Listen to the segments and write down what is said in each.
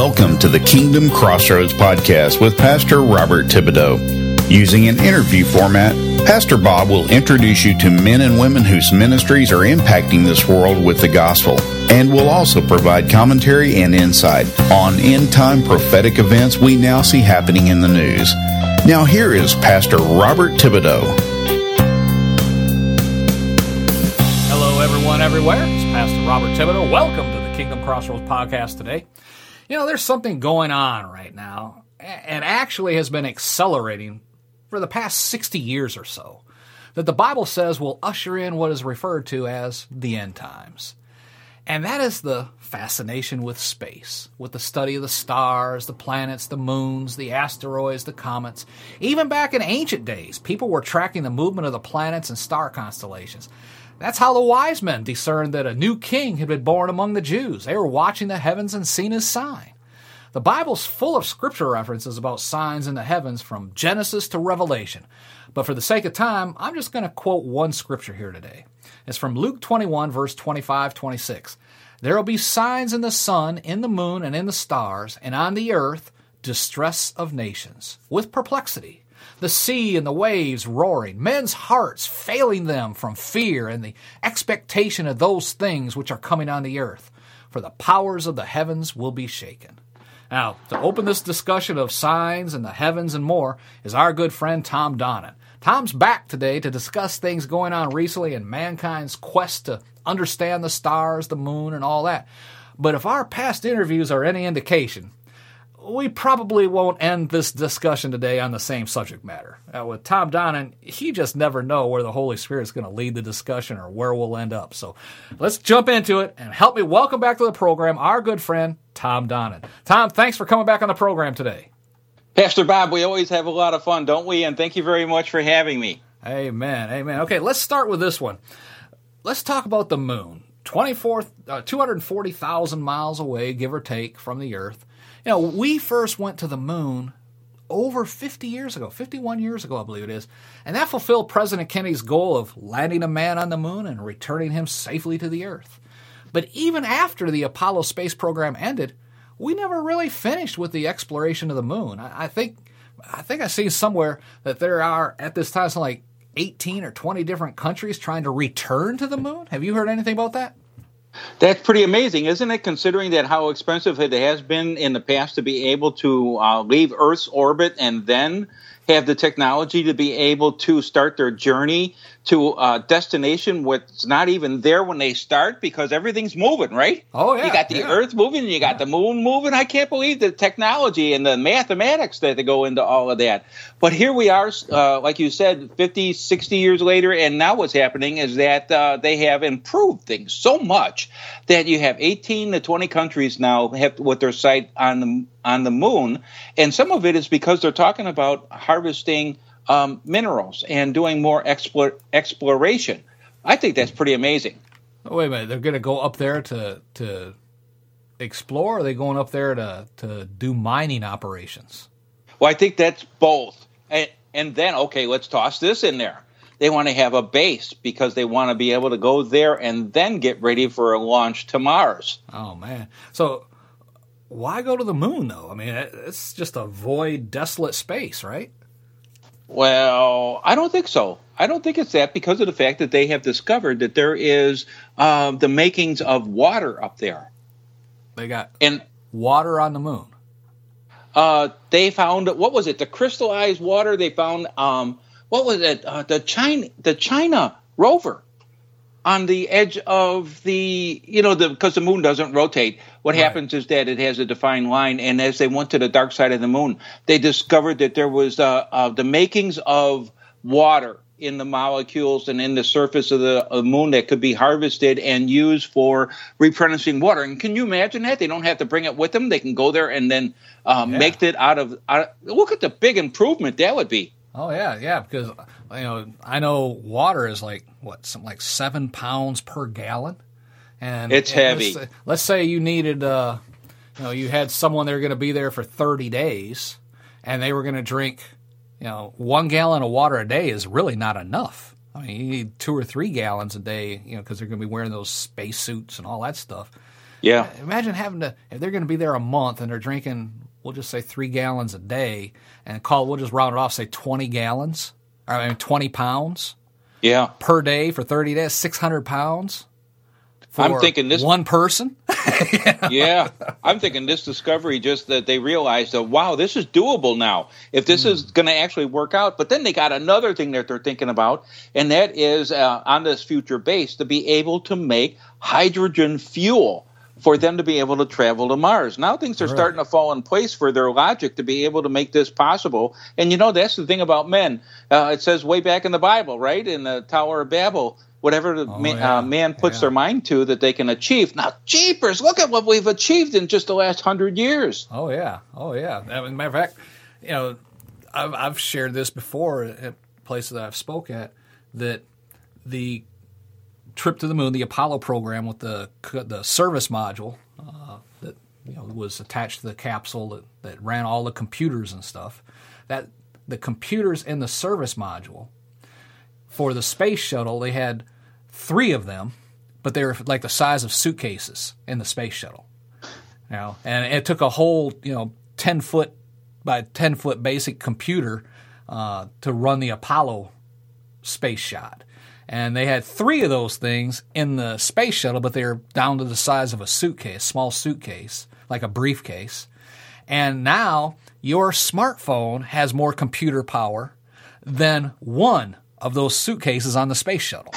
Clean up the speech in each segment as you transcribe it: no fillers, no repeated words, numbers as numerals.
Welcome to the Kingdom Crossroads podcast with Pastor Robert Thibodeau. Using an interview format, Pastor Bob will introduce you to men and women whose ministries are impacting this world with the gospel, and will also provide commentary and insight on end-time prophetic events we now see happening in the news. Now here is Pastor Robert Thibodeau. Hello everyone everywhere, it's Pastor Robert Thibodeau. Welcome to the Kingdom Crossroads podcast today. You know, there's something going on right now, and actually has been accelerating for the past 60 years or so, that the Bible says will usher in what is referred to as the end times. And that is the fascination with space, with the study of the stars, the planets, the moons, the asteroids, the comets. Even back in ancient days, people were tracking the movement of the planets and star constellations. That's how the wise men discerned that a new king had been born among the Jews. They were watching the heavens and seen his sign. The Bible's full of scripture references about signs in the heavens from Genesis to Revelation. But for the sake of time, I'm just going to quote one scripture here today. It's from Luke 21, verse 25-26. There will be signs in the sun, in the moon, and in the stars, and on the earth, distress of nations, with perplexity. The sea and the waves roaring, men's hearts failing them from fear and the expectation of those things which are coming on the earth. For the powers of the heavens will be shaken. Now, to open this discussion of signs and the heavens and more is our good friend Tom Donnan. Tom's back today to discuss things going on recently in mankind's quest to understand the stars, the moon, and all that. But if our past interviews are any indication, we probably won't end this discussion today on the same subject matter. With Tom Donnan, you just never know where the Holy Spirit is going to lead the discussion or where we'll end up. So let's jump into it and help me welcome back to the program our good friend, Tom Donnan. Tom, thanks for coming back on the program today. Pastor Bob, we always have a lot of fun, don't we? And thank you very much for having me. Amen, amen. Okay, let's start with this one. Let's talk about the moon. 240,000 miles away, give or take, from the Earth. You know, we first went to the moon over 50 years ago, 51 years ago, I believe it is, and that fulfilled President Kennedy's goal of landing a man on the moon and returning him safely to the Earth. But even after the Apollo space program ended, we never really finished with the exploration of the moon. I think I've seen somewhere that there are, at this time, something like 18 or 20 different countries trying to return to the moon. Have you heard anything about that? That's pretty amazing, isn't it, considering that how expensive it has been in the past to be able to leave Earth's orbit and then have the technology to be able to start their journey to a destination what's not even there when they start because everything's moving, right? Oh, yeah. You got the Earth moving, and you got the moon moving. I can't believe the technology and the mathematics that go into all of that. But here we are, like you said, 50, 60 years later, and now what's happening is that they have improved things so much that you have 18 to 20 countries now have with their sight on the moon, and some of it is because they're talking about harvesting minerals and doing more exploration. I think that's pretty amazing. Oh, wait a minute, they're going to go up there to explore, or are they going up there to do mining operations? Well, I think that's both. And then, okay, let's toss this in there. They want to have a base because they want to be able to go there and then get ready for a launch to Mars. Oh, man. So why go to the moon, though? I mean, it's just a void, desolate space, right? Well, I don't think so. I don't think it's that because of the fact that they have discovered that there is the makings of water up there. They got water on the moon. They found, what was it? The crystallized water. They found, what was it? The China rover on the edge of because the moon doesn't rotate. What happens is that it has a defined line, and as they went to the dark side of the moon, they discovered that there was the makings of water in the molecules and in the surface of the moon that could be harvested and used for replenishing water. And can you imagine that? They don't have to bring it with them. They can go there and then make it out of look at the big improvement that would be. Oh, yeah, because I know water is something like 7 pounds per gallon. And it's heavy. Let's say you needed, you had someone that were going to be there for 30 days, and they were going to drink, 1 gallon of water a day is really not enough. I mean, you need 2 or 3 gallons a day, because they're going to be wearing those space suits and all that stuff. Yeah. Imagine if they're going to be there a month and they're drinking, we'll just say 3 gallons a day, and we'll just round it off, say 20 gallons, 20 pounds. Yeah. Per day for 30 days, 600 pounds. I'm thinking this one person. Yeah, I'm thinking this discovery just that they realized that, wow, this is doable now. If this is going to actually work out, but then they got another thing that they're thinking about, and that is on this future base to be able to make hydrogen fuel for them to be able to travel to Mars. Now things are starting to fall in place for their logic to be able to make this possible. And that's the thing about men. It says way back in the Bible, right, in the Tower of Babel, whatever man puts their mind to that they can achieve. Now, jeepers, look at what we've achieved in just the last 100 years. Oh, yeah. Matter of fact, I've shared this before at places that I've spoke at, that the trip to the moon, the Apollo program with the service module that was attached to the capsule that ran all the computers and stuff, that the computers in the service module for the space shuttle, they had 3 of them, but they were like the size of suitcases in the space shuttle. And it took a whole 10-foot by 10-foot basic computer to run the Apollo space shot. And they had 3 of those things in the space shuttle, but they were down to the size of a suitcase, small suitcase, like a briefcase. And now your smartphone has more computer power than one of those suitcases on the space shuttle.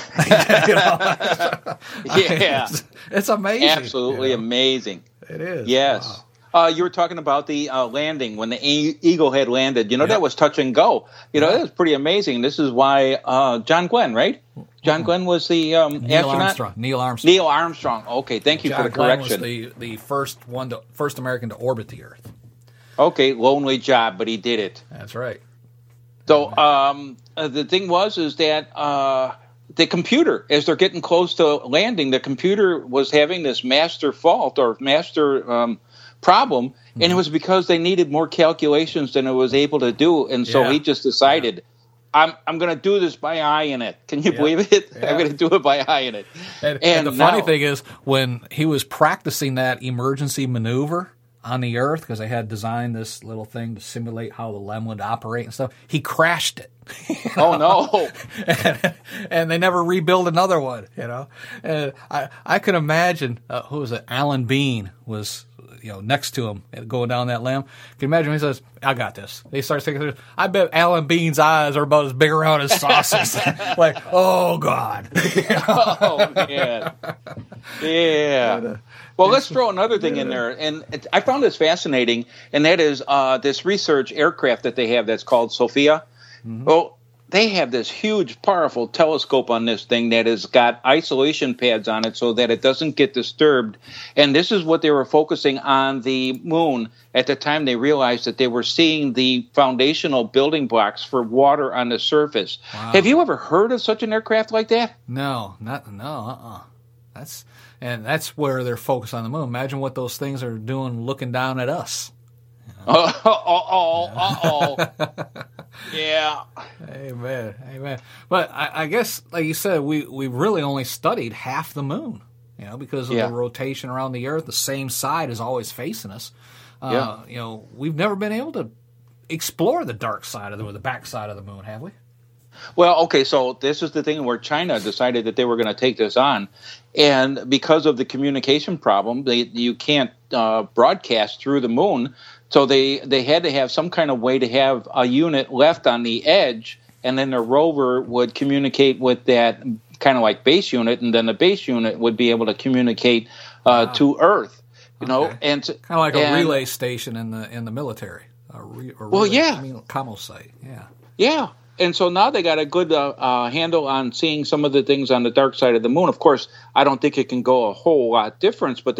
Yeah. It's amazing. Absolutely amazing. It is. Yes. Wow. You were talking about the landing when the Eagle had landed. That was touch and go. That was pretty amazing. This is why John Glenn, right? John Glenn was the astronaut? Neil Armstrong. Neil Armstrong. Okay, thank you for the correction. Glenn was the first American to orbit the Earth. Okay, lonely job, but he did it. That's right. So the thing is that the computer, as they're getting close to landing, the computer was having this master fault or master problem, and it was because they needed more calculations than it was able to do, and so he just decided, I'm going to do this by eyeing it. Can you believe it? Yeah. I'm going to do it by eyeing it. And the funny thing is, when he was practicing that emergency maneuver on the Earth, because they had designed this little thing to simulate how the LEM would operate and stuff, he crashed it. Oh, no. and they never rebuilt another one, And I can imagine, who was it? Alan Bean was next to him going down that LEM. Can you imagine when he says, I got this? He starts thinking, I bet Alan Bean's eyes are about as big around as saucers. Like, oh, God. Oh, man. Yeah. Well, let's throw another thing in there. And I found this fascinating, and that is this research aircraft that they have that's called Sophia. Mm-hmm. Well, they have this huge, powerful telescope on this thing that has got isolation pads on it so that it doesn't get disturbed. And this is what they were focusing on the moon at the time they realized that they were seeing the foundational building blocks for water on the surface. Wow. Have you ever heard of such an aircraft like that? No. That's where they're focused on the moon. Imagine what those things are doing looking down at us. Yeah. Amen. But I guess, like you said, we really only studied half the moon, because of the rotation around the Earth. The same side is always facing us. We've never been able to explore the dark side of the back side of the moon, have we? Well, okay, so this is the thing where China decided that they were going to take this on. And because of the communication problem, you can't broadcast through the moon. So they had to have some kind of way to have a unit left on the edge, and then the rover would communicate with that kind of like base unit, and then the base unit would be able to communicate to Earth. And kind of like a relay station in the military. Commo site. Yeah. And so now they got a good handle on seeing some of the things on the dark side of the moon. Of course, I don't think it can go a whole lot distance, but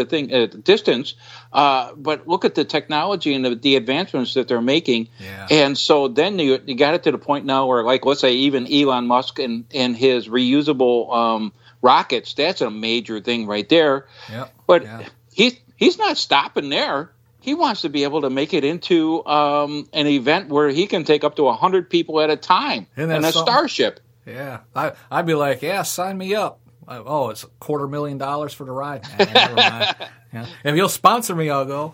but look at the technology and the advancements that they're making. Yeah. And so then you got it to the point now where, like, let's say even Elon Musk and his reusable rockets, that's a major thing right there. Yep. But he's not stopping there. He wants to be able to make it into an event where he can take up to 100 people at a time in a Starship. Yeah. I'd be like, sign me up. It's $250,000 for the ride. Never mind. Yeah. If you'll sponsor me, I'll go.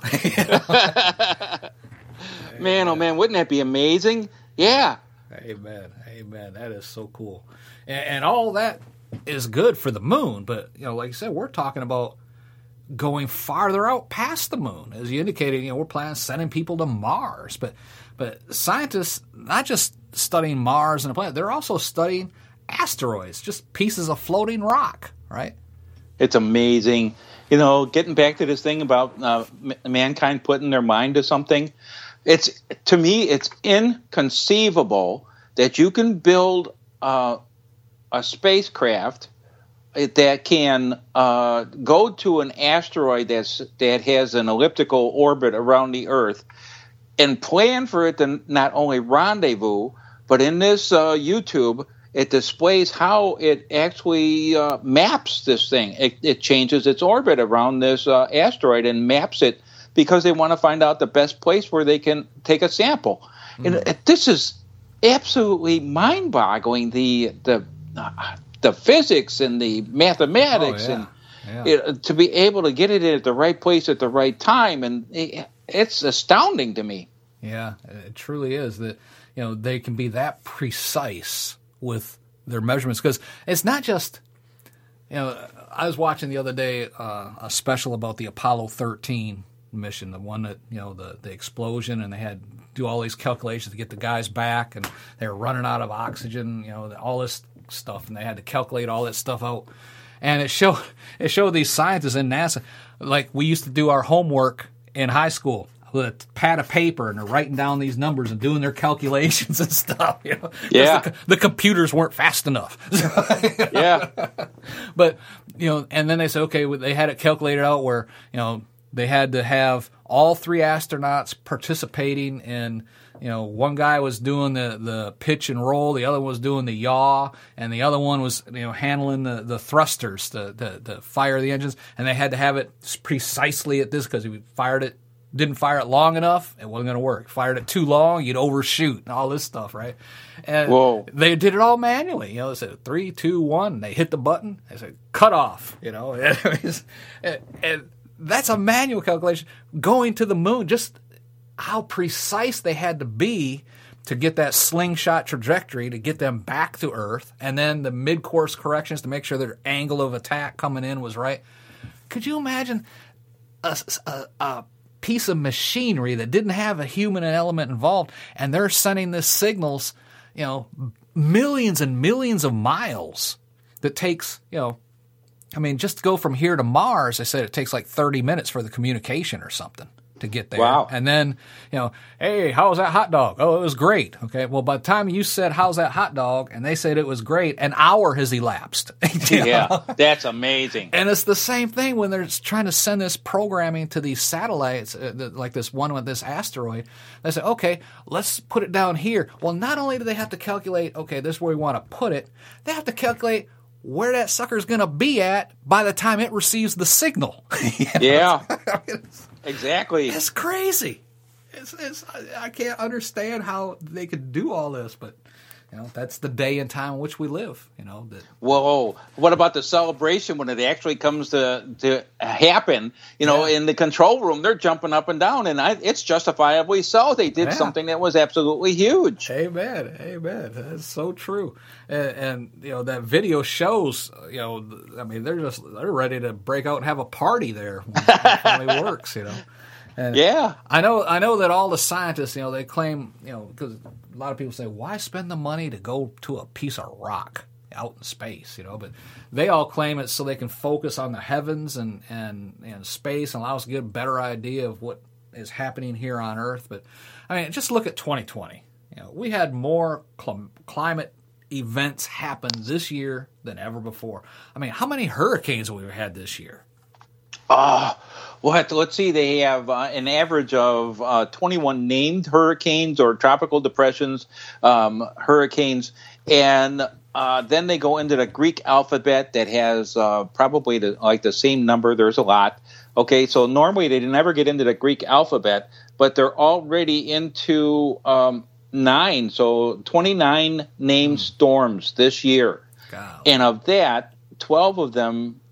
Man, oh man, wouldn't that be amazing? Yeah. Amen. That is so cool. And all that is good for the moon, but like you said, we're talking about going farther out past the moon. As you indicated, we're planning on sending people to Mars. But scientists not just studying Mars and the planet, they're also studying asteroids, just pieces of floating rock, right? It's amazing. Getting back to this thing about mankind putting their mind to something, to me, it's inconceivable that you can build a spacecraft that can go to an asteroid that has an elliptical orbit around the Earth and plan for it to not only rendezvous, but in this YouTube, it displays how it actually maps this thing. It changes its orbit around this asteroid and maps it because they want to find out the best place where they can take a sample. And this is absolutely mind-boggling. The physics and the mathematics and to be able to get it at the right place at the right time, and it's astounding to me. Yeah, it truly is that they can be that precise with their measurements, because it's not just I was watching the other day a special about the Apollo 13 mission, the one that the explosion, and they had to do all these calculations to get the guys back, and they were running out of oxygen, all this stuff, and they had to calculate all that stuff out. And it showed these scientists in NASA, like we used to do our homework in high school with a pad of paper, and they're writing down these numbers and doing their calculations and stuff. Yeah. The computers weren't fast enough. Yeah. But and then they said, okay, they had it calculated out where they had to have all three astronauts participating in. One guy was doing the pitch and roll, the other one was doing the yaw, and the other one was handling the thrusters to fire the engines, and they had to have it precisely at this, because if you didn't fire it long enough, it wasn't going to work. Fired it too long, you'd overshoot, and all this stuff, right? And they did it all manually. They said 3, 2, 1, and they hit the button. They said cut off. And that's a manual calculation. Going to the moon, just how precise they had to be to get that slingshot trajectory to get them back to Earth, and then the mid-course corrections to make sure their angle of attack coming in was right. Could you imagine a piece of machinery that didn't have a human element involved, and they're sending this signals, millions and millions of miles that takes, just to go from here to Mars, they said it takes like 30 minutes for the communication or something to get there. Wow. And then, hey, how was that hot dog? Oh, it was great. Okay. Well, by the time you said, how's that hot dog? And they said it was great, an hour has elapsed. Yeah, that's amazing. And it's the same thing when they're trying to send this programming to these satellites, like this one with this asteroid. They say, okay, let's put it down here. Well, not only do they have to calculate, okay, this is where we want to put it, they have to calculate where that sucker's going to be at by the time it receives the signal. Yeah. Exactly. It's crazy. I can't understand how they could do all this, but that's the day and time in which we live. Whoa! What about the celebration when it actually comes to happen? In the control room, they're jumping up and down, and it's justifiably so. They did something that was absolutely huge. Amen. That's so true. And that video shows. They're ready to break out and have a party there when it finally works. And yeah, I know that all the scientists, they claim, because a lot of people say, why spend the money to go to a piece of rock out in space, but they all claim it so they can focus on the heavens and space and allow us to get a better idea of what is happening here on Earth. But just look at 2020. We had more climate events happen this year than ever before. How many hurricanes have we had this year? Let's see. They have an average of 21 named hurricanes or tropical depressions, hurricanes, and then they go into the Greek alphabet that has probably the same number. There's a lot. Okay, so normally they never get into the Greek alphabet, but they're already into 9. So 29 named storms this year, God. and of that, 12 of them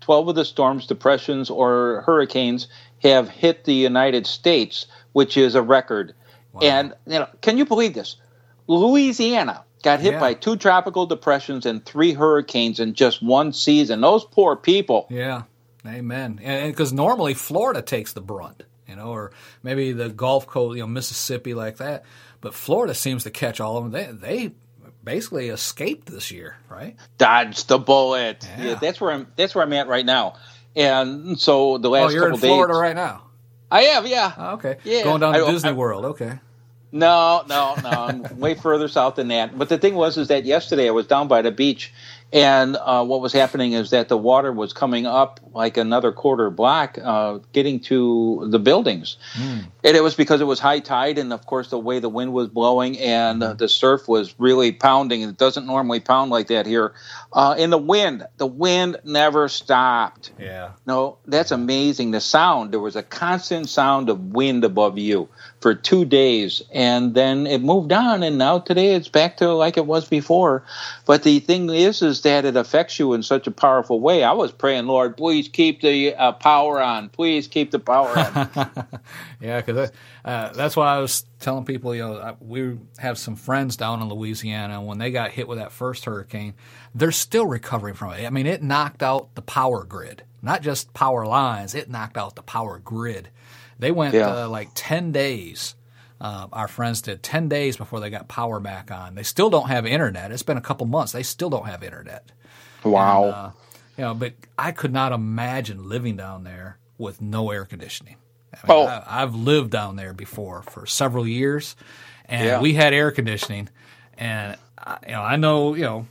of the storms, depressions, or hurricanes have hit the United States, which is a record. Wow. And can you believe this? Louisiana got hit by 2 tropical depressions and 3 hurricanes in just one season. Those poor people. Yeah, amen. And because normally Florida takes the brunt, or maybe the Gulf Coast, Mississippi, like that. But Florida seems to catch all of them. They basically escaped this year, right? Dodged the bullet. Yeah, that's where I'm at right now. And so the last couple days. Oh, you're in Florida right now. I am, yeah. Oh, okay. Yeah. Going down to Disney World. Okay. No. I'm way further south than that. But the thing was that yesterday I was down by the beach, and what was happening is that the water was coming up like another quarter block, getting to the buildings. And it was because it was high tide, and of course the way the wind was blowing, and the surf was really pounding. It doesn't normally pound like that here. And the wind never stopped. Yeah. No, that's amazing. The sound, there was a constant sound of wind above you for 2 days, and then it moved on, and now today it's back to like it was before. But the thing is that it affects you in such a powerful way. I was praying, Lord, please keep the power on. Please keep the power on. Yeah, because that's why I was telling people, we have some friends down in Louisiana. When they got hit with that first hurricane, they're still recovering from it. I mean, it knocked out the power grid, not just power lines. It knocked out the power grid. They went like 10 days. Our friends did 10 days before they got power back on. They still don't have internet. It's been a couple months. They still don't have internet. Wow. And, but I could not imagine living down there with no air conditioning. I mean, I've lived down there before for several years, and we had air conditioning. And I know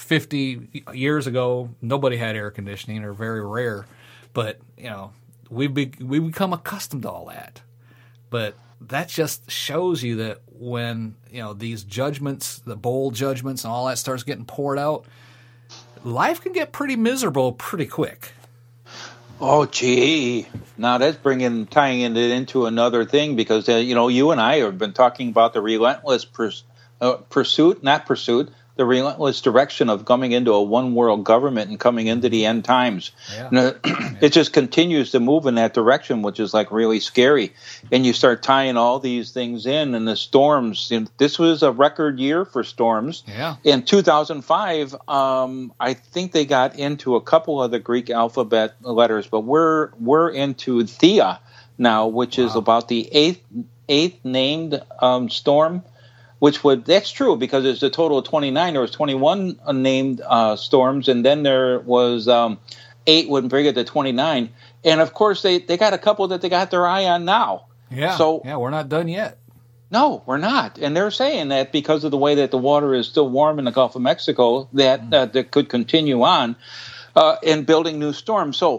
50 years ago nobody had air conditioning, or very rare. But we become accustomed to all that. But that just shows you that when these judgments, the bold judgments, and all that starts getting poured out, life can get pretty miserable pretty quick. Oh, gee! Now that's tying it into another thing, because you and I have been talking about the relentless the relentless direction of coming into a one-world government and coming into the end times. Yeah. It just continues to move in that direction, which is like really scary. And you start tying all these things in, and the storms. This was a record year for storms. Yeah. In 2005, I think they got into a couple of the Greek alphabet letters, but we're into Thea now, which is about the eighth named storm. That's true, because there's a total of 29. There was 21 named storms, and then there was 8 would bring it to 29. And of course, they got a couple that they got their eye on now. Yeah. So we're not done yet. No, we're not. And they're saying that because of the way that the water is still warm in the Gulf of Mexico, that could continue on in building new storms. So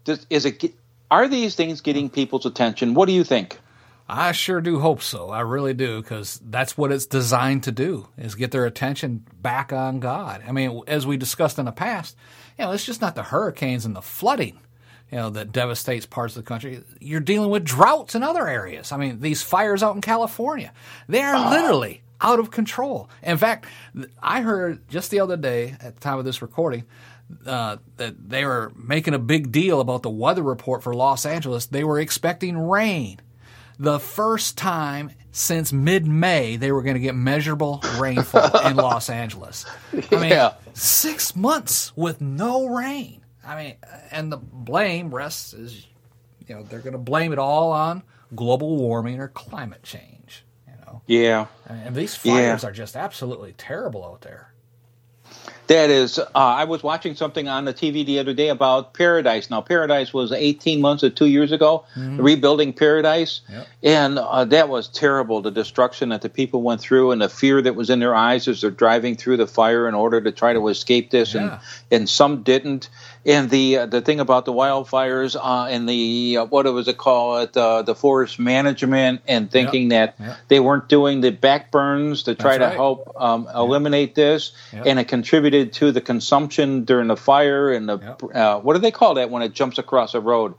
are these things getting people's attention? What do you think? I sure do hope so. I really do, because that's what it's designed to do, is get their attention back on God. I mean, as we discussed in the past, it's just not the hurricanes and the flooding, that devastates parts of the country. You're dealing with droughts in other areas. I mean, these fires out in California, they are literally out of control. In fact, I heard just the other day, at the time of this recording, that they were making a big deal about the weather report for Los Angeles. They were expecting rain. The first time since mid-May they were going to get measurable rainfall in Los Angeles. I mean, 6 months with no rain. I mean, and the blame rests is, they're going to blame it all on global warming or climate change. Yeah. And these fires are just absolutely terrible out there. That is, I was watching something on the TV the other day about Paradise. Now, Paradise was 18 months or 2 years ago, rebuilding Paradise. Yep. And that was terrible, the destruction that the people went through and the fear that was in their eyes as they're driving through the fire in order to try to escape this. Yeah. And some didn't. And the thing about the wildfires and the, what was it called, the forest management, and thinking that they weren't doing the backburns to try to help eliminate this. Yep. And it contributed to the consumption during the fire and the what do they call that when it jumps across a road?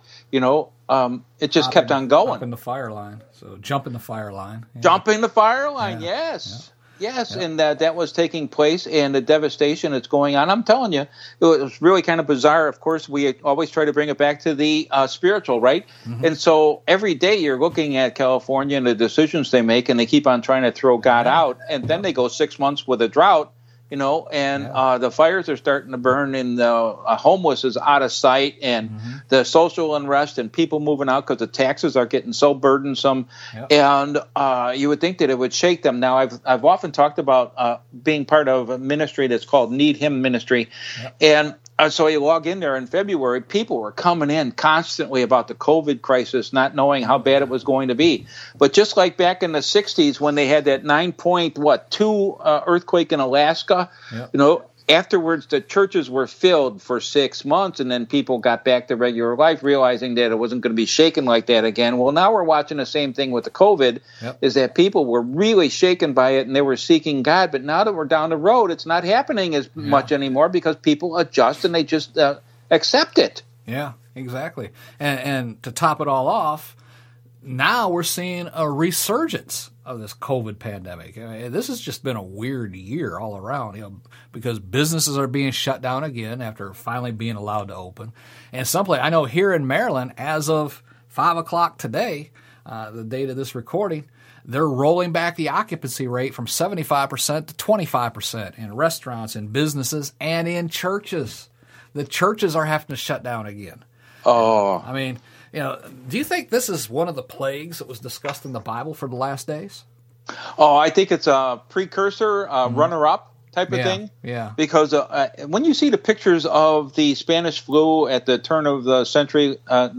It just kept on going. Jumping the fire line. So jumping the fire line. Yeah. Jumping the fire line, yes. Yes, and that was taking place, and the devastation that's going on. I'm telling you, it was really kind of bizarre. Of course, we always try to bring it back to the spiritual, right? Mm-hmm. And so every day you're looking at California and the decisions they make, and they keep on trying to throw God out, and then they go 6 months with a drought. The fires are starting to burn, and the homeless is out of sight, and the social unrest and people moving out because the taxes are getting so burdensome. And you would think that it would shake them. Now, I've often talked about being part of a ministry that's called Need Him Ministry, and so you log in there in February, people were coming in constantly about the COVID crisis, not knowing how bad it was going to be. But just like back in the 60s when they had that 9.2 earthquake in Alaska, afterwards the churches were filled for 6 months, and then people got back to regular life, realizing that it wasn't going to be shaken like that again. Well, now we're watching the same thing with the COVID, is that people were really shaken by it, and they were seeking God. But now that we're down the road, it's not happening as much anymore because people adjust and they just accept it. Yeah, exactly. And to top it all off, now we're seeing a resurgence of this COVID pandemic. I mean, this has just been a weird year all around, because businesses are being shut down again after finally being allowed to open. And someplace, I know here in Maryland, as of 5 o'clock today, the date of this recording, they're rolling back the occupancy rate from 75% to 25% in restaurants, in businesses, and in churches. The churches are having to shut down again. Oh. I mean, do you think this is one of the plagues that was discussed in the Bible for the last days? Oh, I think it's a precursor, runner-up type of thing. Yeah. Because when you see the pictures of the Spanish flu at the turn of the century,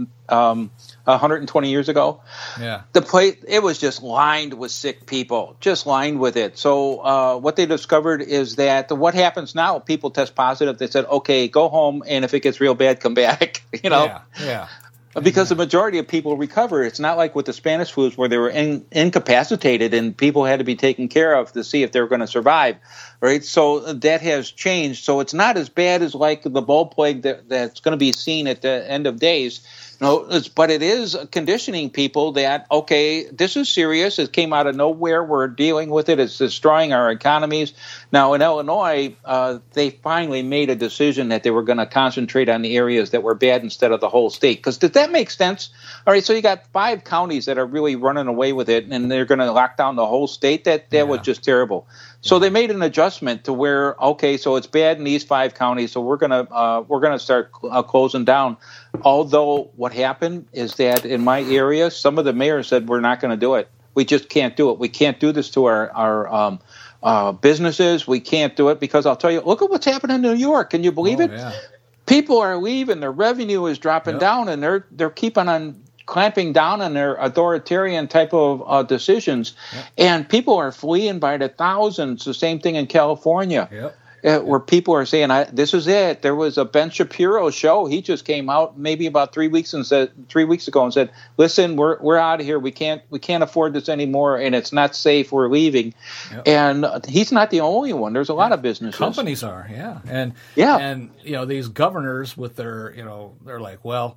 120 years ago, the place, it was just lined with sick people, just lined with it. So what they discovered is that what happens now, people test positive. They said, okay, go home, and if it gets real bad, come back. Yeah. Because the majority of people recover. It's not like with the Spanish flus where they were incapacitated and people had to be taken care of to see if they were going to survive, right? So that has changed. So it's not as bad as like the bull plague that's going to be seen at the end of days. But it is conditioning people that, okay, this is serious. It came out of nowhere. We're dealing with it. It's destroying our economies. Now, in Illinois, they finally made a decision that they were going to concentrate on the areas that were bad instead of the whole state. Because does that make sense? All right, so you got 5 counties that are really running away with it, and they're going to lock down the whole state. That was just terrible. So they made an adjustment to where, okay, so it's bad in these 5 counties, so we're gonna start closing down. Although what happened is that in my area, some of the mayors said we're not going to do it. We just can't do it. We can't do this to our businesses. We can't do it because I'll tell you, look at what's happening in New York. Can you believe it? Yeah. People are leaving. Their revenue is dropping down, and they're keeping on clamping down on their authoritarian type of decisions, and people are fleeing by the thousands. The same thing in California, where people are saying, "This is it." There was a Ben Shapiro show. He just came out maybe about 3 weeks ago and said, "Listen, we're out of here. We can't afford this anymore, and it's not safe. We're leaving." And he's not the only one. There's a lot of businesses. Companies are, and these governors with their, they're like, well.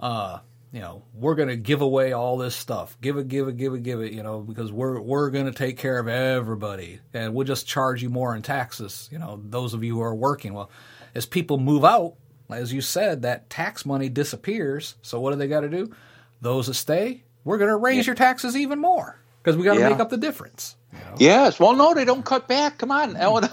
We're going to give away all this stuff. Give it, because we're going to take care of everybody. And we'll just charge you more in taxes, those of you who are working. Well, as people move out, as you said, that tax money disappears. So what do they got to do? Those that stay, we're going to raise your taxes even more because we got to make up the difference. Yes. Well, no, they don't cut back. Come on, Illinois.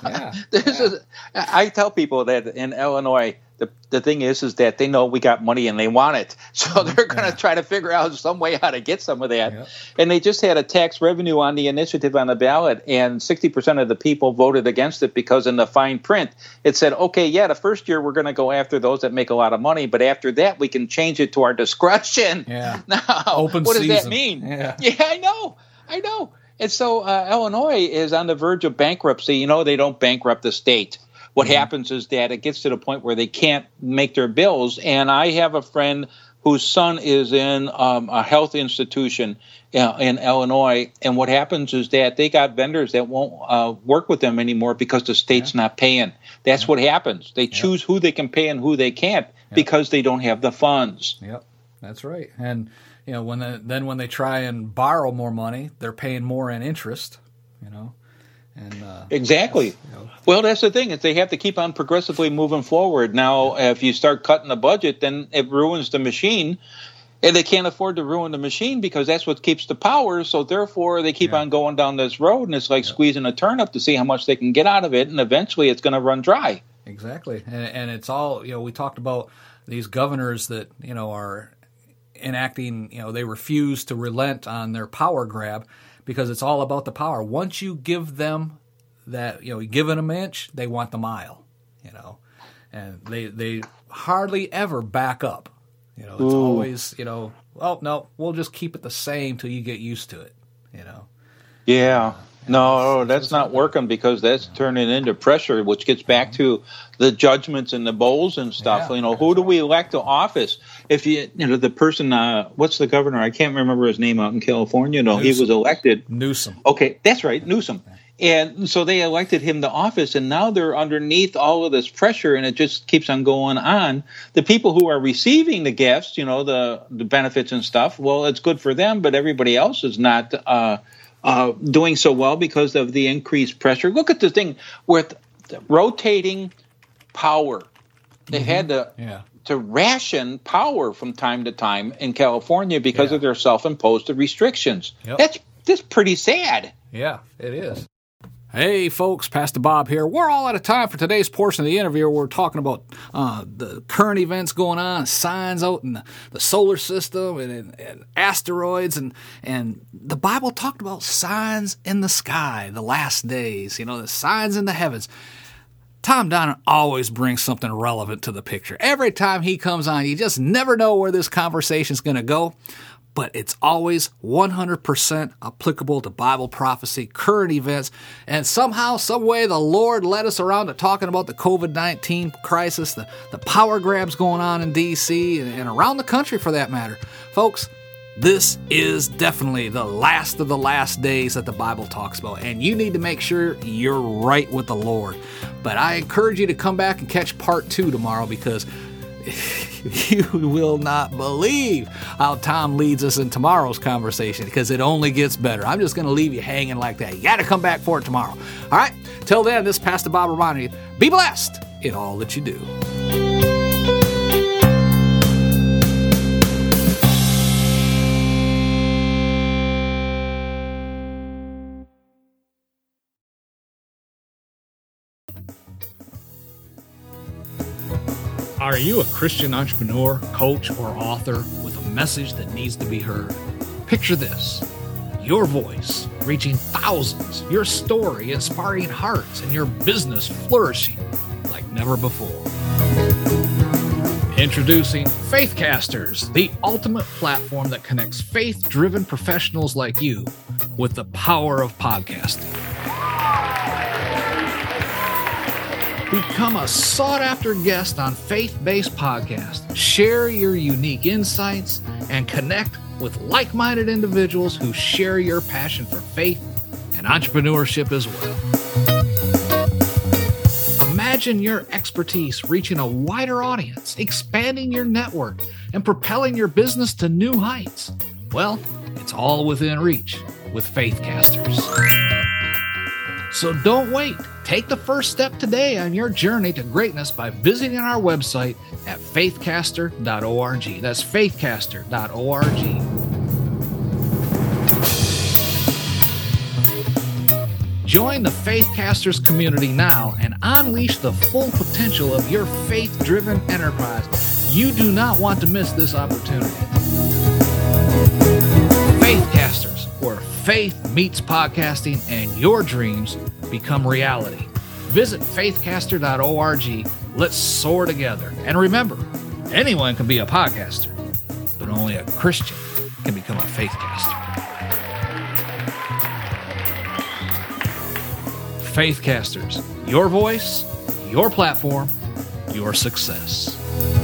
I tell people that in Illinois, the thing is that they know we got money and they want it. So they're going to try to figure out some way how to get some of that. Yeah. And they just had a tax revenue on the initiative on the ballot, and 60% of the people voted against it because in the fine print, it said, okay, the first year we're going to go after those that make a lot of money, but after that we can change it to our discretion. Yeah. Now, Open what season. Does that mean? Yeah, I know. And so Illinois is on the verge of bankruptcy. They don't bankrupt the state. What happens is that it gets to the point where they can't make their bills. And I have a friend whose son is in a health institution in Illinois. And what happens is that they got vendors that won't work with them anymore because the state's not paying. That's what happens. They choose who they can pay and who they can't because they don't have the funds. Yep, that's right. And when they try and borrow more money, they're paying more in interest. And exactly. Well, that's the thing, is they have to keep on progressively moving forward. Now, if you start cutting the budget, then it ruins the machine. And they can't afford to ruin the machine because that's what keeps the power. So therefore, they keep on going down this road, and it's like squeezing a turnip to see how much they can get out of it, and eventually it's going to run dry. Exactly. And it's all, we talked about these governors that, are enacting, they refuse to relent on their power grab because it's all about the power. Once you give them that, you give them an inch, they want the mile, and they hardly ever back up. It's always, oh, no, we'll just keep it the same till you get used to it, Yeah. No, that's not working because that's turning into pressure, which gets back to the judgments and the bowls and stuff. Yeah. Who do we elect to office? If the person, what's the governor? I can't remember his name out in California. No, Newsom. He was elected. Newsom. Okay, that's right, Newsom. And so they elected him to office, and now they're underneath all of this pressure, and it just keeps on going on. The people who are receiving the gifts, the benefits and stuff, well, it's good for them, but everybody else is not doing so well because of the increased pressure. Look at the thing with rotating power. They had to ration power from time to time in California because of their self-imposed restrictions. Yep. That's pretty sad. Yeah, it is. Hey, folks, Pastor Bob here. We're all out of time for today's portion of the interview where we're talking about the current events going on, signs out in the solar system and asteroids. And the Bible talked about signs in the sky, the last days, the signs in the heavens. Tom Donner always brings something relevant to the picture. Every time he comes on, you just never know where this conversation's going to go. But it's always 100% applicable to Bible prophecy, current events, and somehow, some way, the Lord led us around to talking about the COVID-19 crisis, the power grabs going on in D.C. and around the country for that matter. Folks, this is definitely the last of the last days that the Bible talks about, and you need to make sure you're right with the Lord. But I encourage you to come back and catch part 2 tomorrow because you will not believe how Tom leads us in tomorrow's conversation because it only gets better. I'm just going to leave you hanging like that. You got to come back for it tomorrow. All right? Till then, this is Pastor Bob reminding you, be blessed in all that you do. Are you a Christian entrepreneur, coach, or author with a message that needs to be heard? Picture this. Your voice reaching thousands, your story inspiring hearts, and your business flourishing like never before. Introducing Faithcasters, the ultimate platform that connects faith-driven professionals like you with the power of podcasting. Become a sought-after guest on faith-based podcasts. Share your unique insights and connect with like-minded individuals who share your passion for faith and entrepreneurship as well. Imagine your expertise reaching a wider audience, expanding your network, and propelling your business to new heights. Well, it's all within reach with Faithcasters. So don't wait. Take the first step today on your journey to greatness by visiting our website at faithcaster.org. That's faithcaster.org. Join the Faithcasters community now and unleash the full potential of your faith-driven enterprise. You do not want to miss this opportunity. Faithcasters, where faith meets podcasting and your dreams become reality. Visit faithcaster.org. Let's soar together. And remember, anyone can be a podcaster, but only a Christian can become a faithcaster. Faithcasters, your voice, your platform, your success.